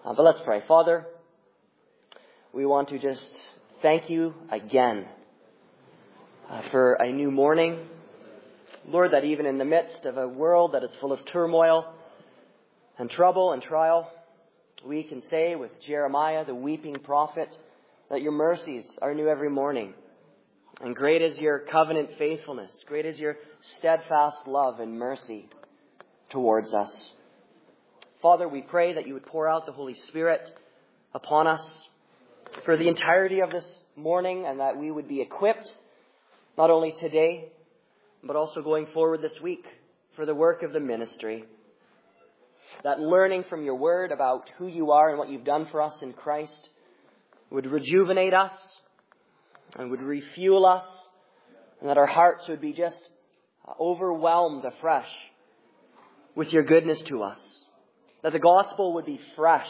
But let's pray. Father, we want to just thank you again for a new morning. Lord, that even in the midst of a world that is full of turmoil and trouble and trial, we can say with Jeremiah, the weeping prophet, that your mercies are new every morning. And great is your covenant faithfulness. Great is your steadfast love and mercy towards us. Father, we pray that you would pour out the Holy Spirit upon us for the entirety of this morning, and that we would be equipped not only today, but also going forward this week for the work of the ministry. That learning from your word about who you are and what you've done for us in Christ would rejuvenate us and would refuel us, and that our hearts would be just overwhelmed afresh with your goodness to us. That the gospel would be fresh.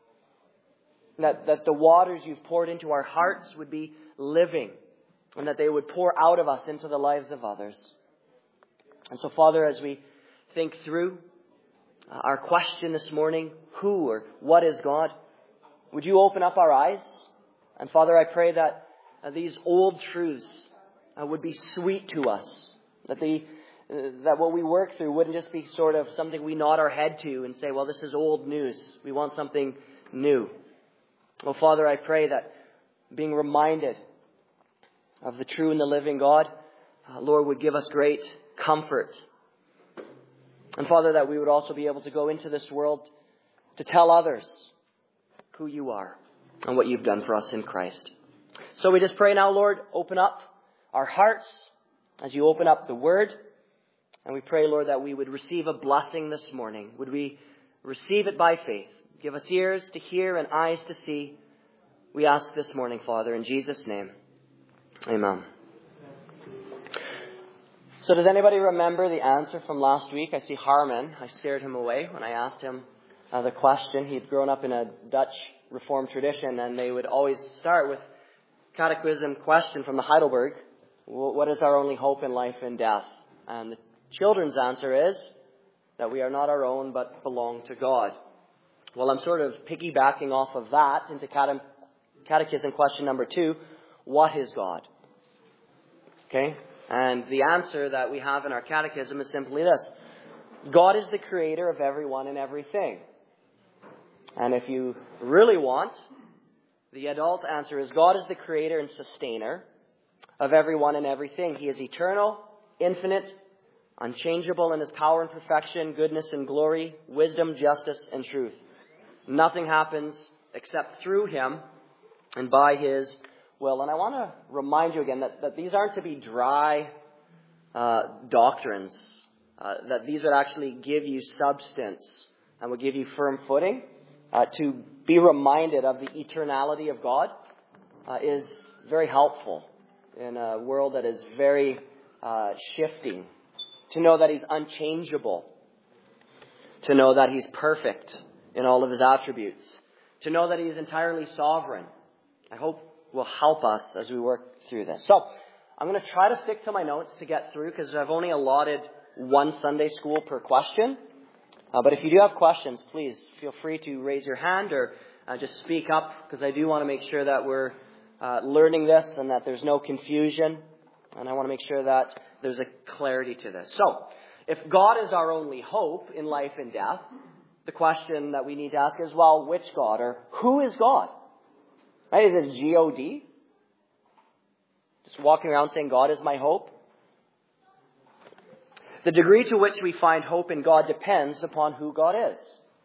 That the waters you've poured into our hearts would be living, and that they would pour out of us into the lives of others. And so, Father, as we think through our question this morning, who or what is God, would you open up our eyes? And Father, I pray that these old truths would be sweet to us. That what we work through wouldn't just be sort of something we nod our head to and say, well, this is old news. We want something new. Oh, Father, I pray that being reminded of the true and the living God, Lord, would give us great comfort. And Father, that we would also be able to go into this world to tell others who you are and what you've done for us in Christ. So we just pray now, Lord, open up our hearts as you open up the word. And we pray, Lord, that we would receive a blessing this morning. Would we receive it by faith? Give us ears to hear and eyes to see. We ask this morning, Father, in Jesus' name. Amen. So does anybody remember the answer from last week? I see Harmon. I scared him away when I asked him the question. He'd grown up in a Dutch Reformed tradition, and they would always start with catechism question from the Heidelberg. What is our only hope in life and death? And the children's answer is that we are not our own but belong to God. Well, I'm sort of piggybacking off of that into catechism question number 2. What is God? Okay? And the answer that we have in our catechism is simply this. God is the creator of everyone and everything. And if you really want, the adult answer is God is the creator and sustainer of everyone and everything. He is eternal, infinite, unchangeable in his power and perfection, goodness and glory, wisdom, justice, and truth. Nothing happens except through him and by his will. And I want to remind you again that these aren't to be dry doctrines, that these would actually give you substance and would give you firm footing. To be reminded of the eternality of God is very helpful in a world that is very shifting. To know that he's unchangeable. To know that he's perfect in all of his attributes. To know that he is entirely sovereign. I hope will help us as we work through this. So, I'm going to try to stick to my notes to get through because I've only allotted one Sunday school per question. But if you do have questions, please feel free to raise your hand or just speak up, because I do want to make sure that we're learning this and that there's no confusion. And I want to make sure that there's a clarity to this. So, if God is our only hope in life and death, the question that we need to ask is, well, which God, or who is God? Right? Is it G-O-D? Just walking around saying God is my hope? The degree to which we find hope in God depends upon who God is.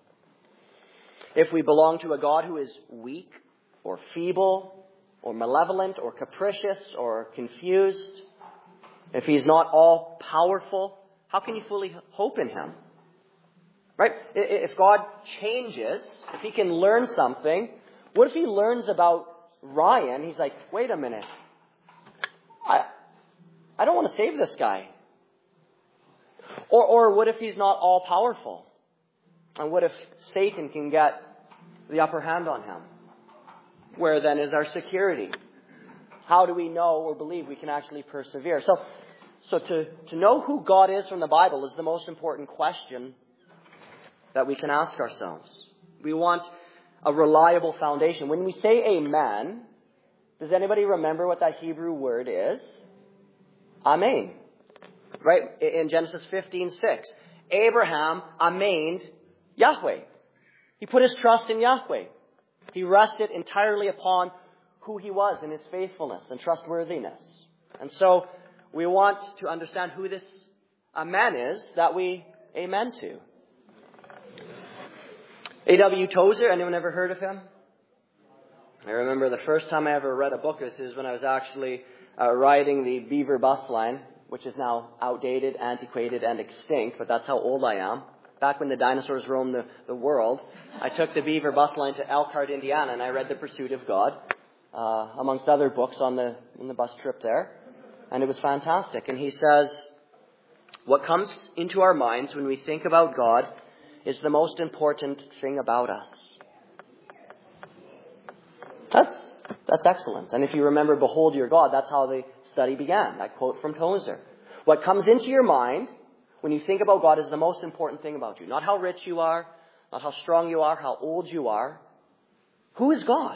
If we belong to a God who is weak or feeble or malevolent or capricious or confused, if he's not all powerful, how can you fully hope in him? Right? If God changes, if he can learn something, what if he learns about Ryan? He's like, wait a minute. I don't want to save this guy. Or what if he's not all powerful? And what if Satan can get the upper hand on him? Where then is our security? How do we know or believe we can actually persevere? So to know who God is from the Bible is the most important question that we can ask ourselves. We want a reliable foundation. When we say amen, does anybody remember what that Hebrew word is? Amen. Right? In Genesis 15:6. Abraham amened Yahweh. He put his trust in Yahweh. He rested entirely upon who he was in his faithfulness and trustworthiness. And so we want to understand who this man is that we amen to. A.W. Tozer, anyone ever heard of him? I remember the first time I ever read a book of this is when I was actually riding the Beaver bus line, which is now outdated, antiquated, and extinct, but that's how old I am. Back when the dinosaurs roamed the world, I took the Beaver bus line to Elkhart, Indiana, and I read The Pursuit of God, amongst other books on the bus trip there. And it was fantastic. And he says, what comes into our minds when we think about God is the most important thing about us. That's excellent. And if you remember, Behold Your God, that's how the study began. That quote from Tozer. What comes into your mind when you think about God is the most important thing about you. Not how rich you are, not how strong you are, how old you are. Who is God?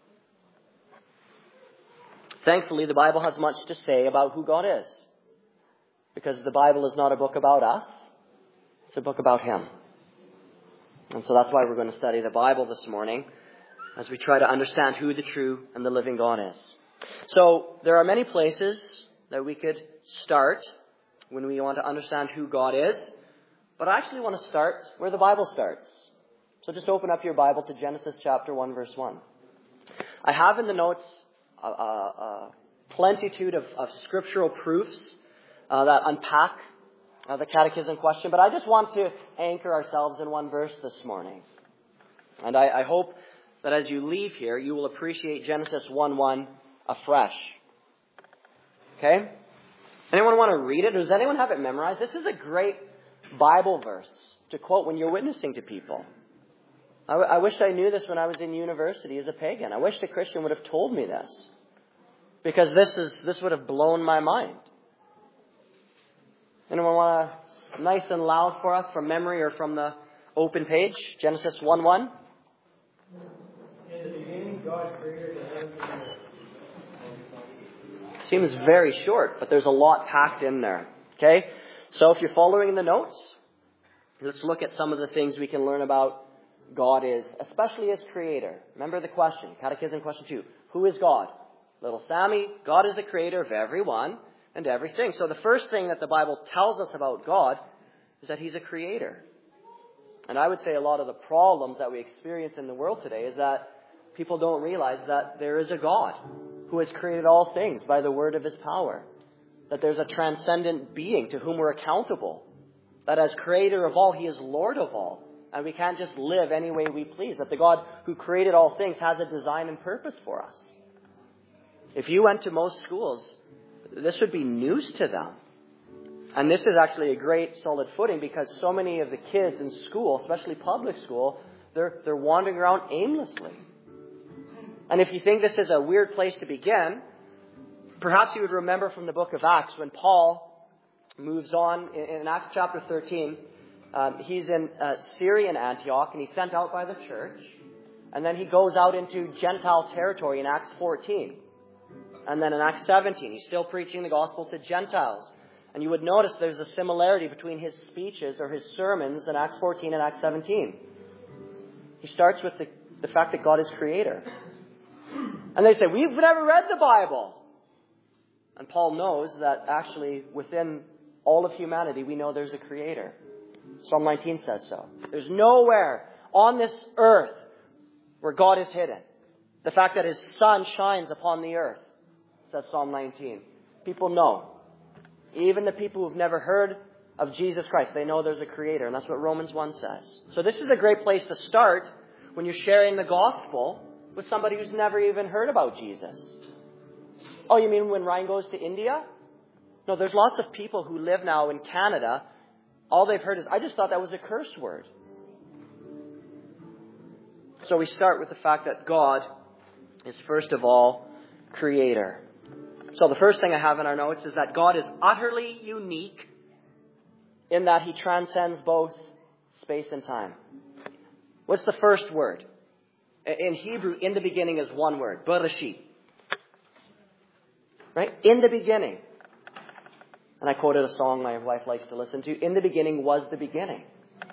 Thankfully, the Bible has much to say about who God is. Because the Bible is not a book about us. It's a book about Him. And so that's why we're going to study the Bible this morning, as we try to understand who the true and the living God is. So there are many places that we could start when we want to understand who God is. But I actually want to start where the Bible starts. So just open up your Bible to Genesis chapter 1, verse 1. I have in the notes a plenitude of scriptural proofs that unpack the catechism question. But I just want to anchor ourselves in one verse this morning. And I hope that as you leave here, you will appreciate Genesis 1:1 afresh. Okay? Anyone want to read it? Does anyone have it memorized? This is a great Bible verse to quote when you're witnessing to people. I wish I knew this when I was in university as a pagan. I wish the Christian would have told me this. Because this would have blown my mind. Anyone want to nice and loud for us from memory or from the open page? Genesis 1:1. In the beginning, God created the heavens and the earth. Seems very short, but there's a lot packed in there. Okay? So if you're following the notes, let's look at some of the things we can learn about God is, especially as creator. Remember the question, Catechism question 2. Who is God? Little Sammy, God is the creator of everyone and everything. So the first thing that the Bible tells us about God is that He's a creator. And I would say a lot of the problems that we experience in the world today is that people don't realize that there is a God who has created all things by the word of His power. That there's a transcendent being to whom we're accountable. That as creator of all, He is Lord of all. And we can't just live any way we please. That the God who created all things has a design and purpose for us. If you went to most schools, this would be news to them. And this is actually a great solid footing because so many of the kids in school, especially public school, they're wandering around aimlessly. And if you think this is a weird place to begin, perhaps you would remember from the book of Acts when Paul moves on in Acts chapter 13. He's in Syrian Antioch and he's sent out by the church. And then he goes out into Gentile territory in Acts 14. And then in Acts 17, he's still preaching the gospel to Gentiles. And you would notice there's a similarity between his speeches or his sermons in Acts 14 and Acts 17. He starts with the fact that God is creator. And they say, we've never read the Bible. And Paul knows that actually within all of humanity, we know there's a creator. Psalm 19 says so. There's nowhere on this earth where God is hidden. The fact that His sun shines upon the earth, says Psalm 19. People know. Even the people who've never heard of Jesus Christ, they know there's a creator. And that's what Romans 1 says. So this is a great place to start when you're sharing the gospel with somebody who's never even heard about Jesus. Oh, you mean when Ryan goes to India? No, there's lots of people who live now in Canada. All they've heard is, I just thought that was a curse word. So we start with the fact that God is first of all creator. So the first thing I have in our notes is that God is utterly unique in that He transcends both space and time. What's the first word? In Hebrew, in the beginning is one word, Bereshit. Right? In the beginning. And I quoted a song my wife likes to listen to. In the beginning was the beginning.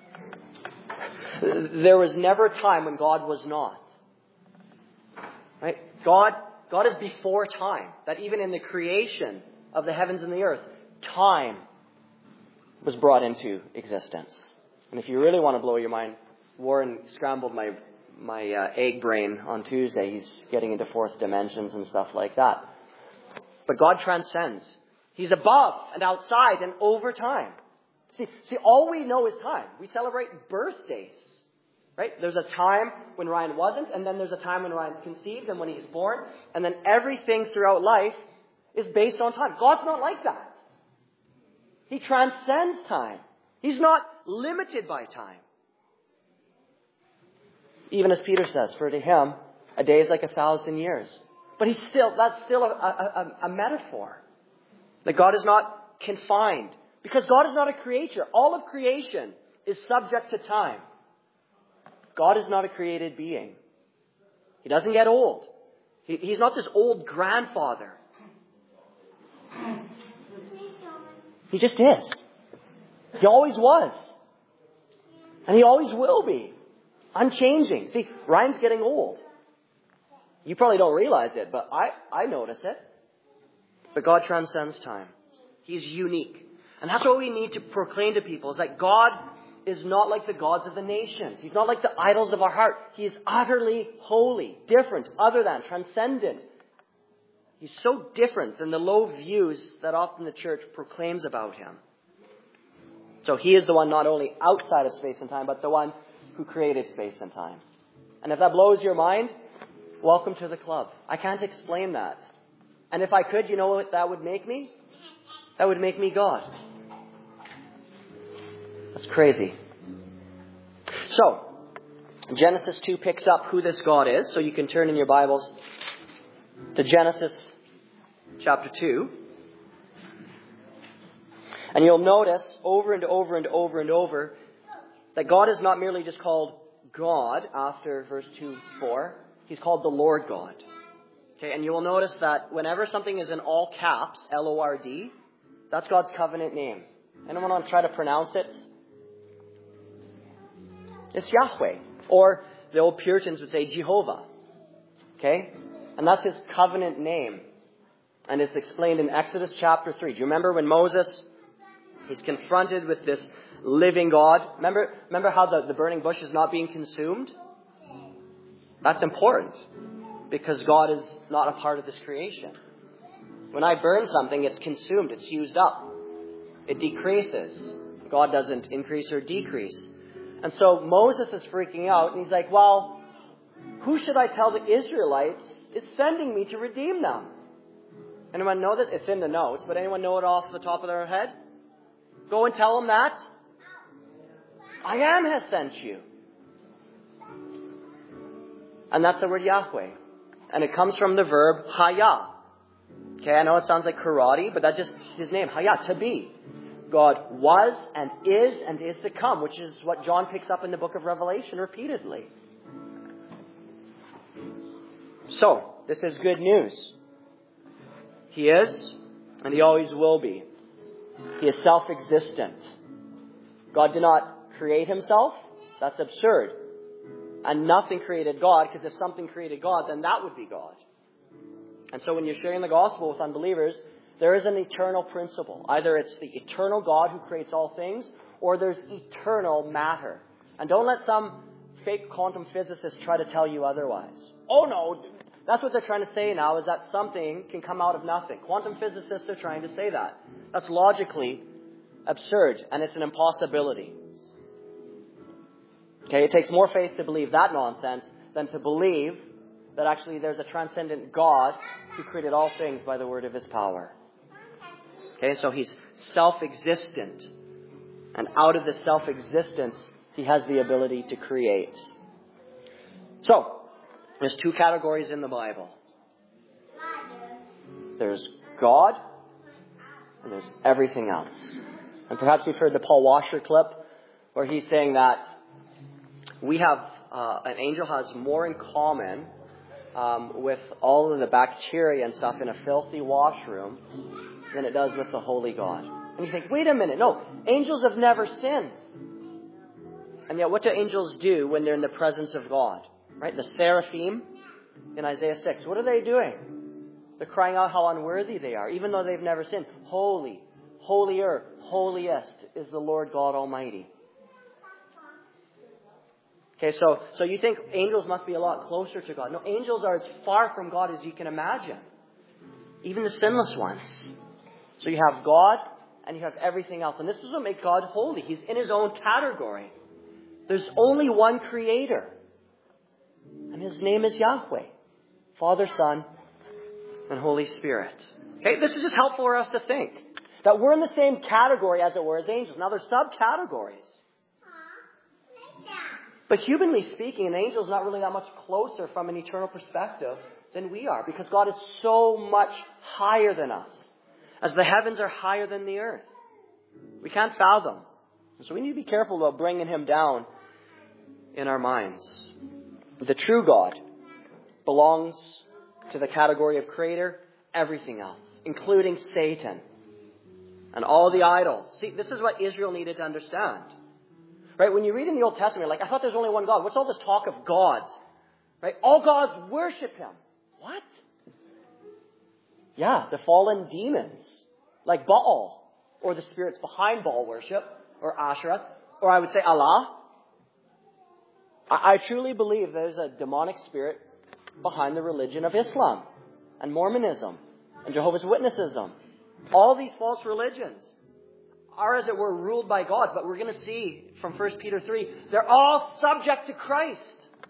There was never a time when God was not. Right? God is before time. That even in the creation of the heavens and the earth, time was brought into existence. And if you really want to blow your mind, Warren scrambled my egg brain on Tuesday. He's getting into fourth dimensions and stuff like that. But God transcends. He's above and outside and over time. See, all we know is time. We celebrate birthdays. Right? There's a time when Ryan wasn't, and then there's a time when Ryan's conceived and when he's born, and then everything throughout life is based on time. God's not like that. He transcends time. He's not limited by time. Even as Peter says, for to him, a day is like 1,000 years. But that's still a metaphor. That God is not confined. Because God is not a creature. All of creation is subject to time. God is not a created being. He doesn't get old. He's not this old grandfather. He just is. He always was. And he always will be. Unchanging. See, Ryan's getting old. You probably don't realize it, but I notice it. But God transcends time. He's unique. And that's what we need to proclaim to people, is that God is not like the gods of the nations. He's not like the idols of our heart. He is utterly holy, different, other than, transcendent. He's so different than the low views that often the church proclaims about him. So he is the one not only outside of space and time, but the one who created space and time. And if that blows your mind, welcome to the club. I can't explain that. And if I could, you know what that would make me? That would make me God. That's crazy. So, Genesis 2 picks up who this God is. So you can turn in your Bibles to Genesis chapter 2. And you'll notice over and over and over and over that God is not merely just called God after verse 2:4. He's called the Lord God. Okay, and you will notice that whenever something is in all caps, Lord, that's God's covenant name. Anyone want to try to pronounce it? It's Yahweh. Or the old Puritans would say Jehovah. Okay? And that's his covenant name. And it's explained in Exodus chapter 3. Do you remember when Moses, he's confronted with this living God? Remember how the burning bush is not being consumed? That's important. Because God is not a part of this creation. When I burn something, it's consumed. It's used up. It decreases. God doesn't increase or decrease. And so Moses is freaking out. And he's like, well, who should I tell the Israelites is sending me to redeem them? Anyone know this? It's in the notes. But anyone know it off the top of their head? Go and tell them that I am has sent you. And that's the word Yahweh. And it comes from the verb haya. Okay, I know it sounds like karate, but that's just his name. Haya, to be. God was and is to come, which is what John picks up in the book of Revelation repeatedly. So, this is good news. He is, and he always will be. He is self-existent. God did not create himself. That's absurd. And nothing created God, because if something created God, then that would be God. And so when you're sharing the gospel with unbelievers, there is an eternal principle. Either it's the eternal God who creates all things, or there's eternal matter. And don't let some fake quantum physicist try to tell you otherwise. Oh no, that's what they're trying to say now, is that something can come out of nothing. Quantum physicists are trying to say that. That's logically absurd, and it's an impossibility. Okay, it takes more faith to believe that nonsense than to believe that actually there's a transcendent God who created all things by the word of his power. Okay, so he's self-existent. And out of the self-existence, he has the ability to create. So, there's two categories in the Bible. There's God, and there's everything else. And perhaps you've heard the Paul Washer clip, where he's saying that we have an angel has more in common with all of the bacteria and stuff in a filthy washroom than it does with the holy God. And you think, wait a minute, no, angels have never sinned. And yet what do angels do when they're in the presence of God? Right? The seraphim in Isaiah 6, what are they doing? They're crying out how unworthy they are, even though they've never sinned. Holy, holier, holiest is the Lord God Almighty. Okay, so you think angels must be a lot closer to God. No, angels are as far from God as you can imagine. Even the sinless ones. So you have God and you have everything else. And this is what makes God holy. He's in His own category. There's only one Creator. And His name is Yahweh. Father, Son, and Holy Spirit. Okay, this is just helpful for us to think. That we're in the same category, as it were, as angels. Now, there's subcategories. But humanly speaking, an angel is not really that much closer from an eternal perspective than we are. Because God is so much higher than us. As the heavens are higher than the earth. We can't fathom. So we need to be careful about bringing Him down in our minds. The true God belongs to the category of Creator, everything else, including Satan and all the idols. See, this is what Israel needed to understand. Right? When you read in the Old Testament, like, I thought there's only one God. What's all this talk of gods? Right? All gods worship Him. What? Yeah, the fallen demons, like Baal, or the spirits behind Baal worship, or Asherah, or I would say Allah. I truly believe there's a demonic spirit behind the religion of Islam, and Mormonism, and Jehovah's Witnessism. All these false religions are, as it were, ruled by gods. But we're going to see from 1 Peter 3, they're all subject to Christ.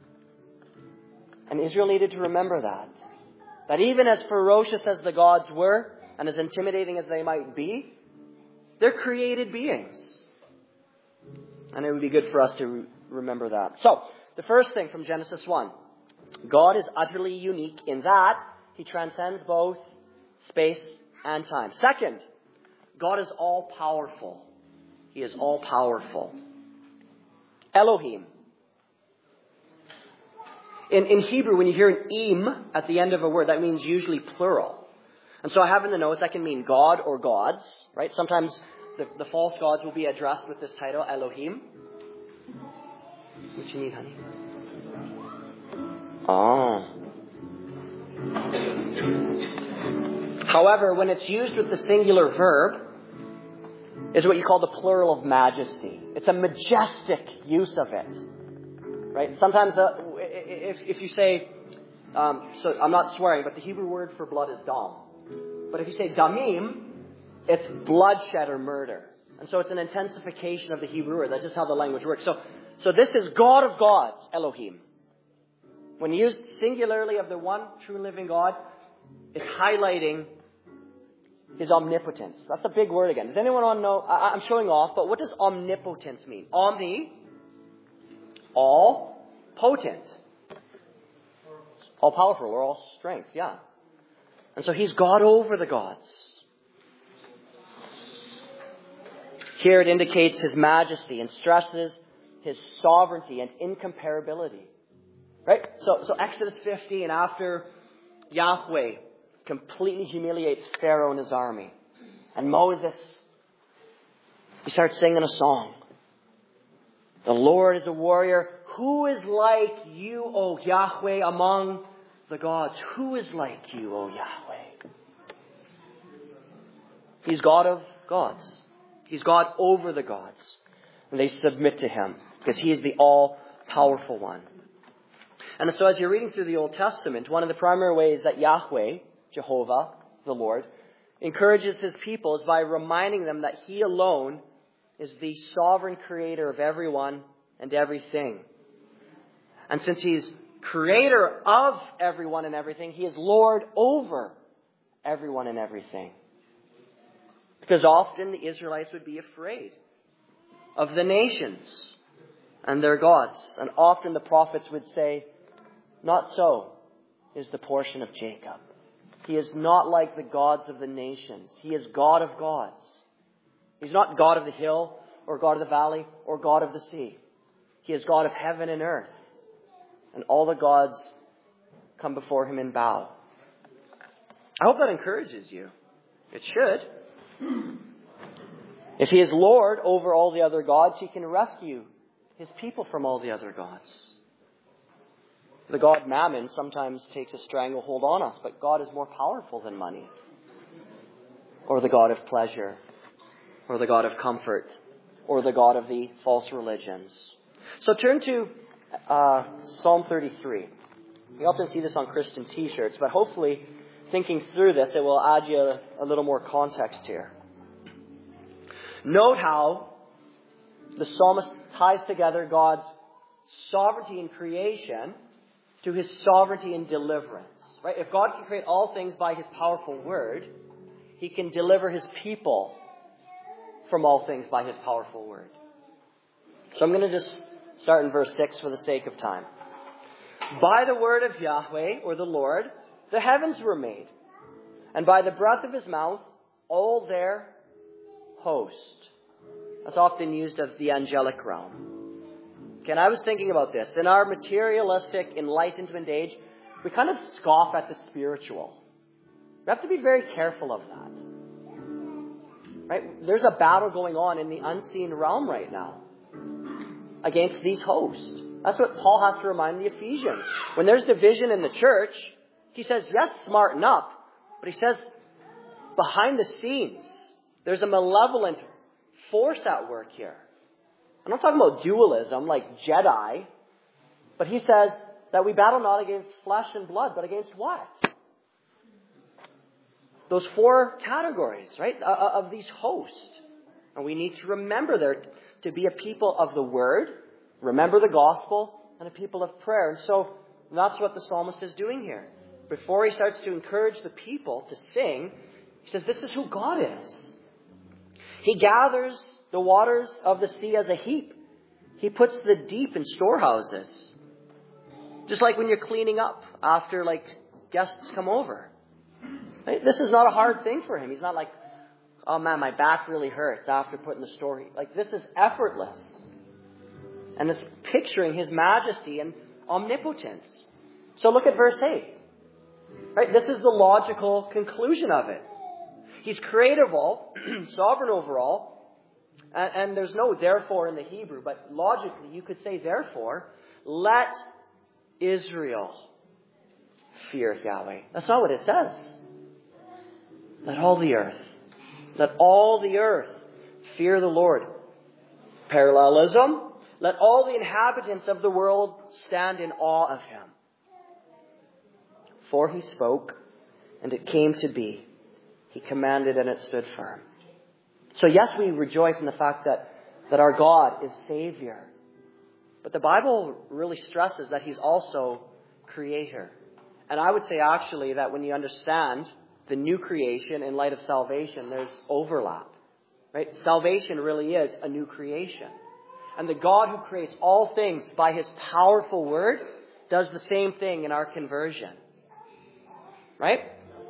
And Israel needed to remember that. That even as ferocious as the gods were, and as intimidating as they might be, they're created beings. And it would be good for us to remember that. So, the first thing from Genesis 1. God is utterly unique in that He transcends both space and time. Second, God is all-powerful. He is all-powerful. Elohim. In Hebrew, when you hear an im at the end of a word, that means usually plural. And so I have in the notes that can mean God or gods, right? Sometimes the false gods will be addressed with this title, Elohim. What you need, honey? Oh. However, when it's used with the singular verb, is what you call the plural of majesty. It's a majestic use of it. Right? Sometimes if you say, so I'm not swearing, but the Hebrew word for blood is dam. But if you say damim, it's bloodshed or murder. And so it's an intensification of the Hebrew word. That's just how the language works. So this is God of gods, Elohim. When used singularly of the one true living God, it's highlighting His omnipotence. That's a big word again. Does anyone want to know? I'm showing off, but what does omnipotence mean? Omni, all, potent. All powerful or all strength, yeah. And so He's God over the gods. Here it indicates His majesty and stresses His sovereignty and incomparability. Right? So Exodus 15, after Yahweh completely humiliates Pharaoh and his army, and Moses, he starts singing a song. The Lord is a warrior. Who is like you, O Yahweh, among the gods? Who is like you, O Yahweh? He's God of gods. He's God over the gods. And they submit to Him because He is the all-powerful one. And so as you're reading through the Old Testament, one of the primary ways that Yahweh, Jehovah, the Lord, encourages His people is by reminding them that He alone is the sovereign creator of everyone and everything. And since He's creator of everyone and everything, He is Lord over everyone and everything. Because often the Israelites would be afraid of the nations and their gods. And often the prophets would say, not so is the portion of Jacob. He is not like the gods of the nations. He is God of gods. He's not God of the hill or God of the valley or God of the sea. He is God of heaven and earth. and all the gods come before him and bow. I hope that encourages you. It should. If he is Lord over all the other gods, he can rescue his people from all the other gods. The god Mammon sometimes takes a stranglehold on us, but God is more powerful than money, or the god of pleasure, or the god of comfort, or the god of the false religions. So turn to Psalm 33. We often see this on Christian t-shirts, but hopefully thinking through this, it will add you a little more context here. Note how the psalmist ties together God's sovereignty in creation to his sovereignty in deliverance. Right? If God can create all things by his powerful word, he can deliver his people from all things by his powerful word. So I'm going to just start in verse 6 for the sake of time. By the word of Yahweh, or the Lord, the heavens were made, and by the breath of his mouth, all their host. That's often used of the angelic realm. Okay, and I was thinking about this. In our materialistic, enlightenment age, we kind of scoff at the spiritual. We have to be very careful of that. Right? There's a battle going on in the unseen realm right now against these hosts. That's what Paul has to remind the Ephesians. When there's division in the church, he says, yes, smarten up. But he says, behind the scenes, there's a malevolent force at work here. I'm not talking about dualism like Jedi. But he says that we battle not against flesh and blood, but against what? Those four categories, right, of these hosts. And we need to remember there to be a people of the Word, remember the gospel, and a people of prayer. And so that's what the psalmist is doing here. Before he starts to encourage the people to sing, he says, this is who God is. He gathers the waters of the sea as a heap. He puts the deep in storehouses. Just like when you're cleaning up after guests come over. Right? This is not a hard thing for him. He's not like, oh man, my back really hurts after putting the story. This is effortless. And it's picturing his majesty and omnipotence. So look at verse 8. Right? This is the logical conclusion of it. He's creative all, sovereign over all. And there's no therefore in the Hebrew, but logically you could say therefore, let Israel fear Yahweh. That's not what it says. Let all the earth fear the Lord. Parallelism. Let all the inhabitants of the world stand in awe of him. For he spoke, and it came to be. He commanded, and it stood firm. So yes, we rejoice in the fact that our God is Savior. But the Bible really stresses that he's also Creator. And I would say actually that when you understand the new creation in light of salvation, there's overlap. Right? Salvation really is a new creation. And the God who creates all things by his powerful word does the same thing in our conversion. Right?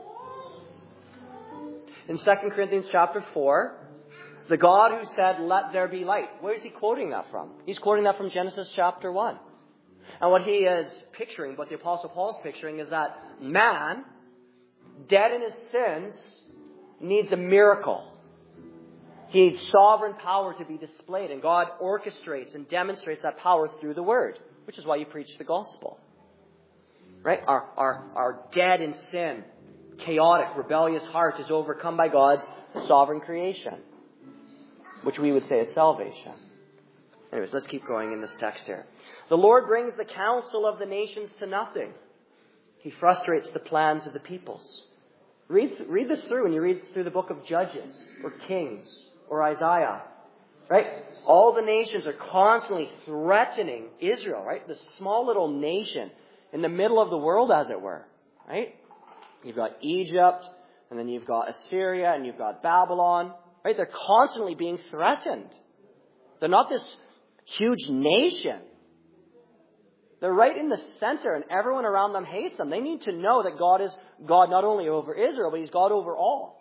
In 2 Corinthians chapter 4, the God who said, let there be light. Where is he quoting that from? He's quoting that from Genesis chapter 1. And what he is picturing, what the Apostle Paul is picturing, is that man, dead in his sins, needs a miracle. He needs sovereign power to be displayed. And God orchestrates and demonstrates that power through the Word, which is why you preach the gospel. Right? Our dead in sin, chaotic, rebellious heart is overcome by God's sovereign creation, which we would say is salvation. Anyways, let's keep going in this text here. The Lord brings the counsel of the nations to nothing. He frustrates the plans of the peoples. Read this through when you read through the book of Judges or Kings or Isaiah. Right? All the nations are constantly threatening Israel. Right? This small little nation in the middle of the world, as it were. Right? You've got Egypt, and then you've got Assyria, and you've got Babylon. Right? They're constantly being threatened. They're not this huge nation. They're right in the center, and everyone around them hates them. They need to know that God is God not only over Israel, but he's God over all.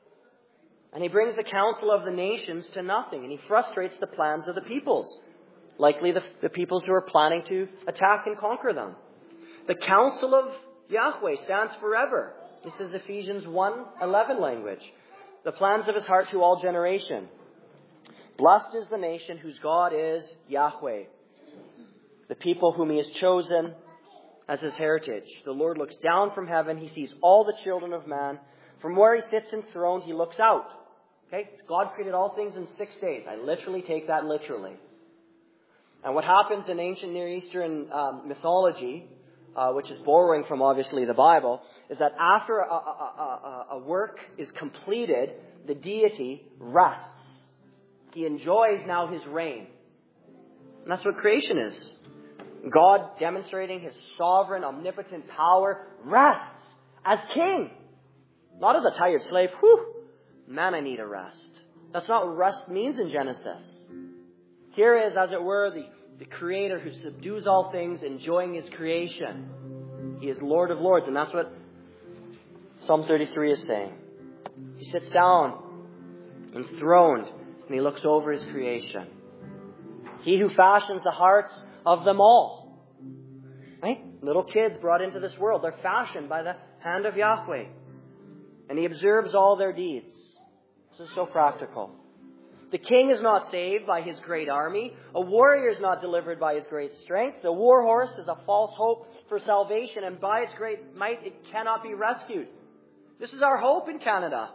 And he brings the counsel of the nations to nothing, and he frustrates the plans of the peoples. likely the peoples who are planning to attack and conquer them. The counsel of Yahweh stands forever. This is Ephesians 1:11 language. The plans of his heart to all generation. Blessed is the nation whose God is Yahweh, the people whom he has chosen as his heritage. The Lord looks down from heaven. He sees all the children of man. From where he sits enthroned, he looks out. Okay? God created all things in 6 days. I literally take that literally. And what happens in ancient Near Eastern mythology, which is borrowing from obviously the Bible, is that after a work is completed, the deity rests. He enjoys now his reign. And that's what creation is. God, demonstrating his sovereign, omnipotent power, rests as king. Not as a tired slave. Whew, man, I need a rest. That's not what rest means in Genesis. Here is, as it were, the Creator who subdues all things, enjoying his creation. He is Lord of Lords, and that's what Psalm 33 is saying. He sits down, enthroned, and he looks over his creation. He who fashions the hearts of them all. Right? Little kids brought into this world, they're fashioned by the hand of Yahweh. And he observes all their deeds. This is so practical. The king is not saved by his great army. A warrior is not delivered by his great strength. The war horse is a false hope for salvation, and by its great might it cannot be rescued. This is our hope in Canada.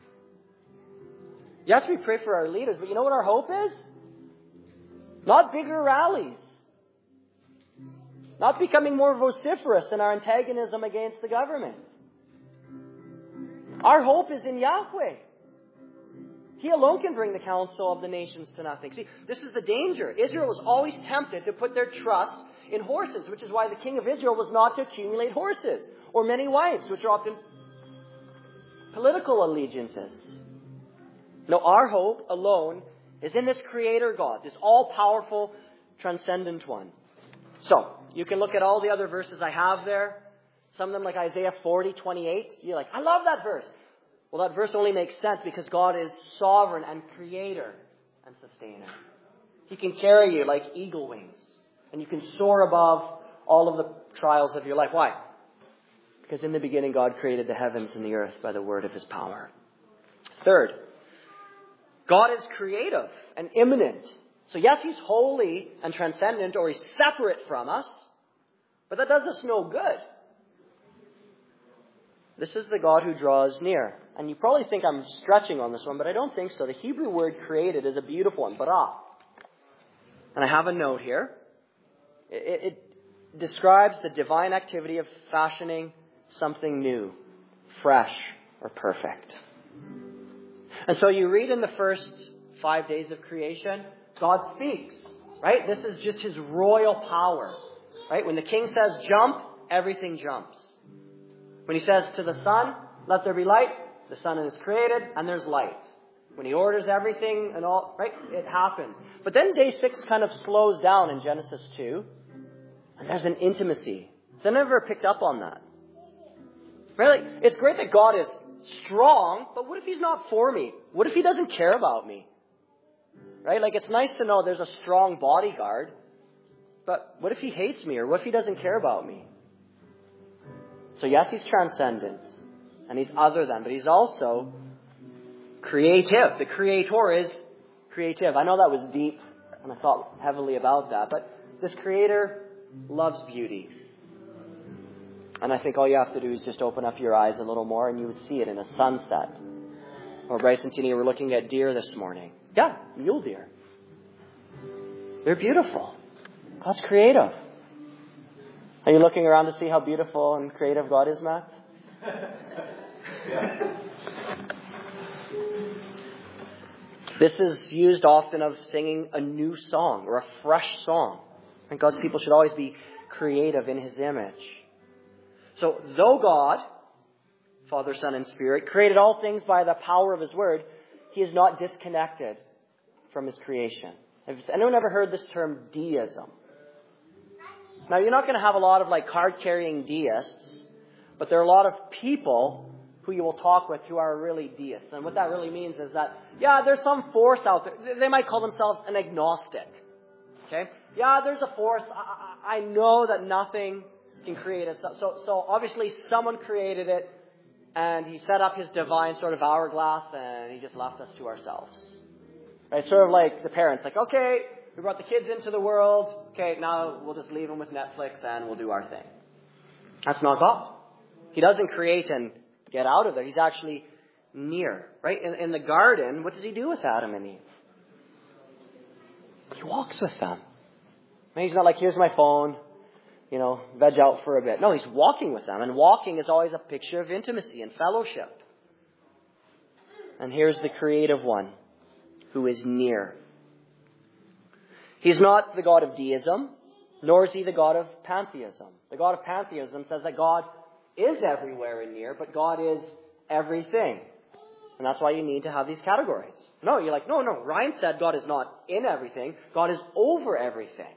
Yes, we pray for our leaders, but you know what our hope is? Not bigger rallies. Not becoming more vociferous in our antagonism against the government. Our hope is in Yahweh. He alone can bring the counsel of the nations to nothing. See, this is the danger. Israel was always tempted to put their trust in horses, which is why the king of Israel was not to accumulate horses or many wives, which are often political allegiances. No, our hope alone is in this Creator God, this all-powerful, transcendent one. So, you can look at all the other verses I have there. Some of them, like Isaiah 40:28. You're like, I love that verse. Well, that verse only makes sense because God is sovereign and creator and sustainer. He can carry you like eagle wings. And you can soar above all of the trials of your life. Why? Because in the beginning, God created the heavens and the earth by the word of his power. Third, God is creative and immanent. So yes, he's holy and transcendent, or he's separate from us. But that does us no good. This is the God who draws near. And you probably think I'm stretching on this one, but I don't think so. The Hebrew word created is a beautiful one, bara. And I have a note here. It describes the divine activity of fashioning something new, fresh, or perfect. And so you read in the first 5 days of creation, God speaks, right? This is just his royal power, right? When the king says jump, everything jumps. When he says to the sun, let there be light, the sun is created and there's light. When he orders everything and all, right, it happens. But then day 6 kind of slows down in Genesis 2. And there's an intimacy. Has anyone ever picked up on that? Right? Like, it's great that God is strong, but what if he's not for me? What if he doesn't care about me? Right? Like, it's nice to know there's a strong bodyguard, but what if he hates me, or what if he doesn't care about me? So yes, he's transcendent, and he's other than, but he's also creative. The Creator is creative. I know that was deep, and I thought heavily about that, but this Creator loves beauty. And I think all you have to do is just open up your eyes a little more, and you would see it in a sunset. Or Bryce and Tina were looking at deer this morning. Yeah, mule deer. They're beautiful. God's creative. Are you looking around to see how beautiful and creative God is, Matt? Yeah. This is used often of singing a new song or a fresh song. And God's people should always be creative in his image. So, though God, Father, Son, and Spirit, created all things by the power of his word, he is not disconnected from his creation. Has anyone ever heard this term deism? Now, you're not going to have a lot of card-carrying deists, but there are a lot of people who you will talk with who are really deists. And what that really means is that, yeah, there's some force out there. They might call themselves an agnostic. Okay? Yeah, there's a force. I know that nothing can create it. So obviously someone created it, and he set up his divine sort of hourglass, and he just left us to ourselves. Right? Sort of like the parents, like, okay, we brought the kids into the world. Okay, now we'll just leave them with Netflix and we'll do our thing. That's not God. He doesn't create and get out of there. He's actually near. Right? In the garden, what does he do with Adam and Eve? He walks with them. And he's not like, here's my phone, veg out for a bit. No, he's walking with them. And walking is always a picture of intimacy and fellowship. And here's the creative one who is near. He's not the God of deism, nor is he the God of pantheism. The God of pantheism says that God is everywhere and near, but God is everything. And that's why you need to have these categories. No, you're like, no, Ryan said God is not in everything. God is over everything.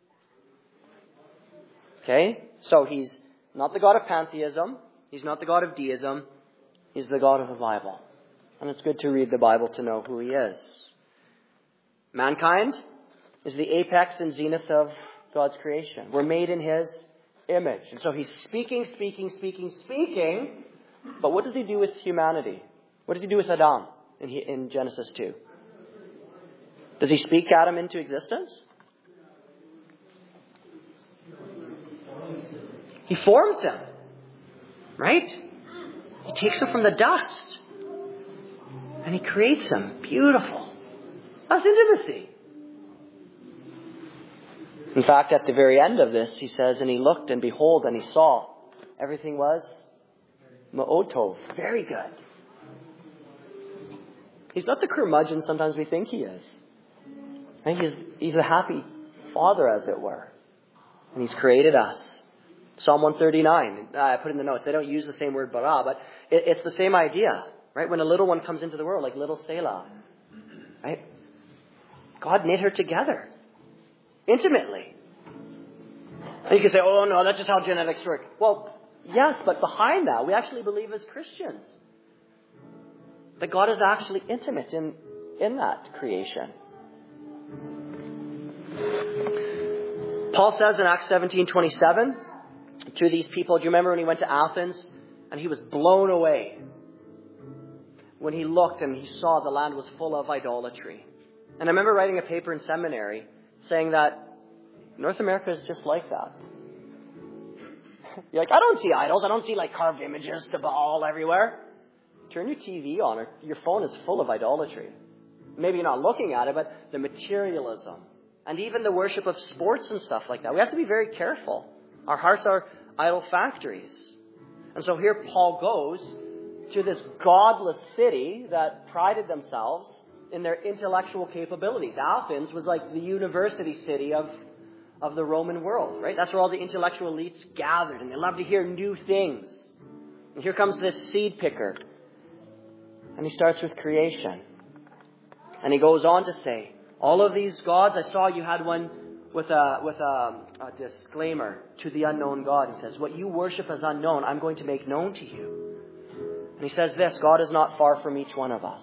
Okay? So he's not the God of pantheism. He's not the God of deism. He's the God of the Bible. And it's good to read the Bible to know who he is. Mankind is the apex and zenith of God's creation. We're made in his image. And so he's speaking. But what does he do with humanity? What does he do with Adam in Genesis 2? Does he speak Adam into existence? He forms him. Right? He takes him from the dust. And he creates him. Beautiful. That's intimacy. In fact, at the very end of this, he says, and he looked and behold, and he saw everything was ma'otov. Very good. He's not the curmudgeon sometimes we think he is. I think he's a happy father, as it were. And he's created us. Psalm 139, I put in the notes, they don't use the same word bara, but it's the same idea. Right? When a little one comes into the world, like little Selah. Right? God knit her together. Intimately. And you can say, oh no, that's just how genetics work. Well, yes, but behind that, we actually believe as Christians that God is actually intimate in that creation. Paul says in Acts 17:27 to these people, do you remember when he went to Athens and he was blown away when he looked and he saw the land was full of idolatry? And I remember writing a paper in seminary saying that North America is just like that. You're like, I don't see idols. I don't see like carved images to Baal everywhere. Turn your TV on or your phone is full of idolatry. Maybe you're not looking at it, but the materialism and even the worship of sports and stuff like that. We have to be very careful. Our hearts are idol factories. And so here Paul goes to this godless city that prided themselves in their intellectual capabilities. Athens was like the university city of the Roman world, right? That's where all the intellectual elites gathered, and they love to hear new things. And here comes this seed picker. And he starts with creation. And he goes on to say, all of these gods, I saw you had one with a disclaimer to the unknown God. He says, what you worship as unknown, I'm going to make known to you. And he says this, God is not far from each one of us.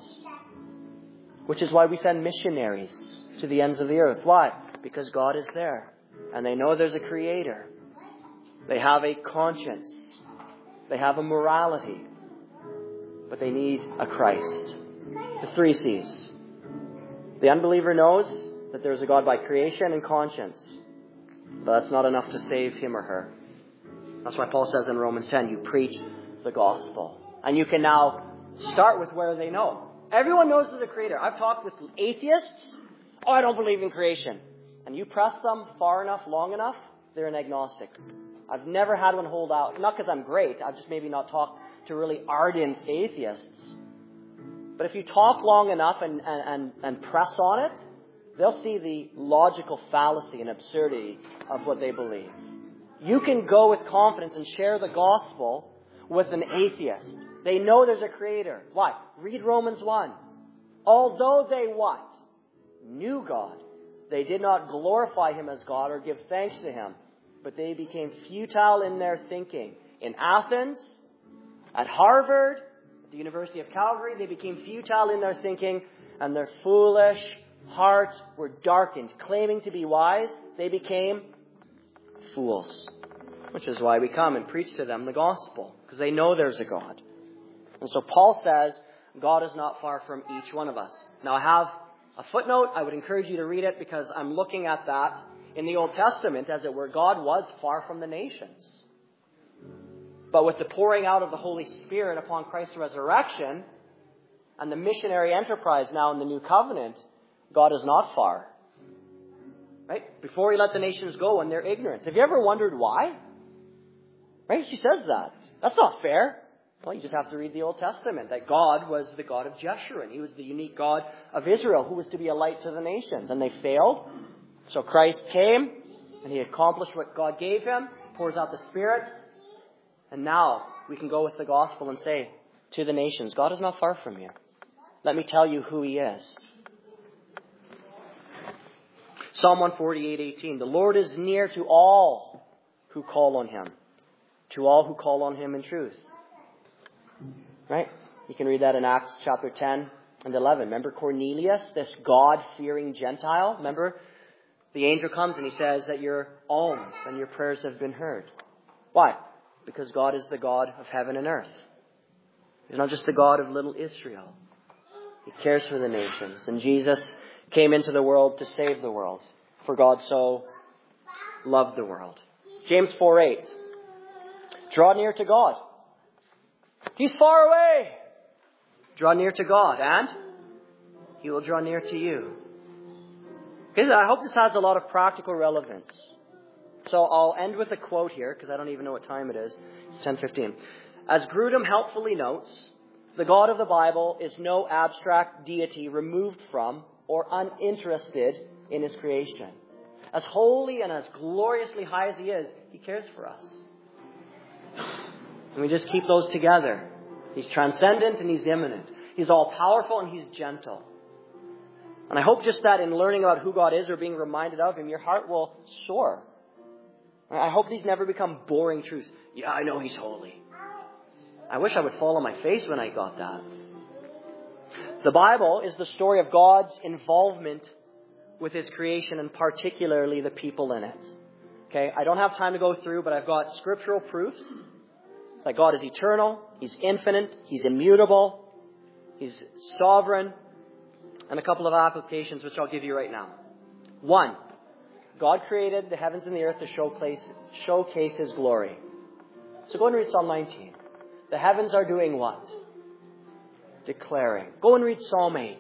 Which is why we send missionaries to the ends of the earth. Why? Because God is there. And they know there's a creator. They have a conscience. They have a morality. But they need a Christ. The 3 C's. The unbeliever knows that there's a God by creation and conscience. But that's not enough to save him or her. That's why Paul says in Romans 10, you preach the gospel. And you can now start with where they know. Everyone knows there's a creator. I've talked with atheists. Oh, I don't believe in creation. And you press them far enough, long enough, they're an agnostic. I've never had one hold out. Not because I'm great. I've just maybe not talked to really ardent atheists. But if you talk long enough and press on it, they'll see the logical fallacy and absurdity of what they believe. You can go with confidence and share the gospel with an atheist. They know there's a creator. Why? Read Romans 1. Although they what? Knew God. They did not glorify him as God or give thanks to him. But they became futile in their thinking. In Athens, at Harvard, at the University of Calgary, they became futile in their thinking. And their foolish, hearts were darkened. Claiming to be wise, they became fools. Which is why we come and preach to them the gospel, because they know there's a God. And so Paul says, God is not far from each one of us. Now I have a footnote. I would encourage you to read it because I'm looking at that in the Old Testament, as it were. God was far from the nations. But with the pouring out of the Holy Spirit upon Christ's resurrection and the missionary enterprise now in the New Covenant, God is not far. Right? Before He let the nations go in their ignorance. Have you ever wondered why? Right? He says that. That's not fair. Well, you just have to read the Old Testament, that God was the God of Jeshurun. He was the unique God of Israel who was to be a light to the nations. And they failed. So Christ came and He accomplished what God gave Him, pours out the Spirit. And now we can go with the gospel and say to the nations, God is not far from you. Let me tell you who He is. Psalm 148:18. The Lord is near to all who call on Him. To all who call on Him in truth. Right? You can read that in Acts chapter 10 and 11. Remember Cornelius, this God-fearing Gentile? Remember? The angel comes and he says that your alms and your prayers have been heard. Why? Because God is the God of heaven and earth. He's not just the God of little Israel. He cares for the nations. And Jesus came into the world to save the world. For God so loved the world. James 4:8. Draw near to God. He's far away. Draw near to God and He will draw near to you. Okay, I hope this has a lot of practical relevance. So I'll end with a quote here because I don't even know what time it is. It's 10:15. As Grudem helpfully notes, the God of the Bible is no abstract deity removed from or uninterested in His creation. As holy and as gloriously high as He is, He cares for us. And we just keep those together. He's transcendent and He's immanent. He's all-powerful and He's gentle. And I hope just that in learning about who God is or being reminded of Him, your heart will soar. I hope these never become boring truths. Yeah, I know He's holy. I wish I would fall on my face when I got that. The Bible is the story of God's involvement with His creation and particularly the people in it. Okay, I don't have time to go through, but I've got scriptural proofs that God is eternal, He's infinite, He's immutable, He's sovereign, and a couple of applications which I'll give you right now. 1, God created the heavens and the earth to showcase His glory. So go and read Psalm 19. The heavens are doing what? Declaring. Go and read Psalm 8.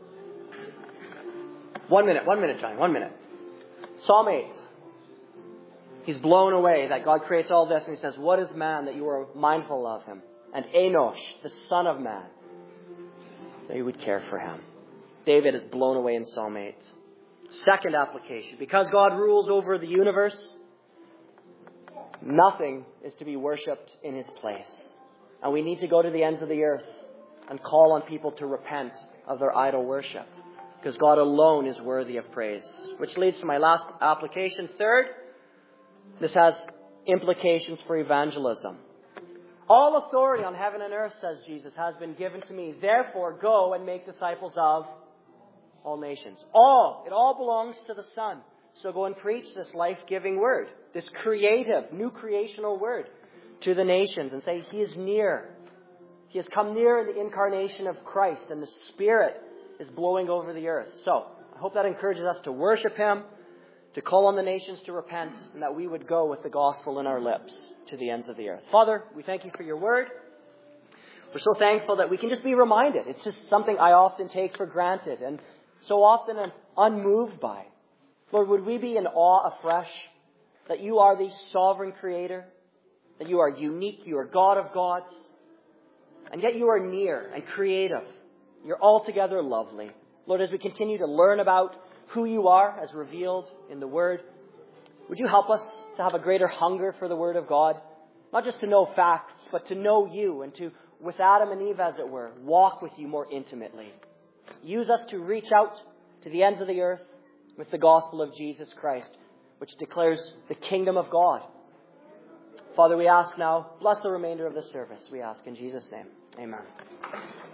1 minute, Johnny, 1 minute. Psalm 8. He's blown away that God creates all this and He says, what is man that you are mindful of him? And Enosh, the son of man, that you would care for him. David is blown away in Psalm 8. Second application. Because God rules over the universe, nothing is to be worshipped in His place. And we need to go to the ends of the earth and call on people to repent of their idol worship. Because God alone is worthy of praise. Which leads to my last application. Third, this has implications for evangelism. All authority on heaven and earth, says Jesus, has been given to me. Therefore, go and make disciples of all nations. All. It all belongs to the Son. So go and preach this life-giving word, this creative, new creational word to the nations and say, He is near. He has come near in the incarnation of Christ and the Spirit is blowing over the earth. So I hope that encourages us to worship Him, to call on the nations to repent, and that we would go with the gospel in our lips to the ends of the earth. Father, we thank You for Your word. We're so thankful that we can just be reminded. It's just something I often take for granted and so often am unmoved by. Lord, would we be in awe afresh that You are the sovereign creator, that You are unique, You are God of gods, and yet You are near and creative. You're altogether lovely. Lord, as we continue to learn about who You are as revealed in the Word, would You help us to have a greater hunger for the Word of God? Not just to know facts, but to know You and to, with Adam and Eve as it were, walk with You more intimately. Use us to reach out to the ends of the earth with the gospel of Jesus Christ, which declares the kingdom of God. Father, we ask now, bless the remainder of this service. We ask in Jesus' name. Amen.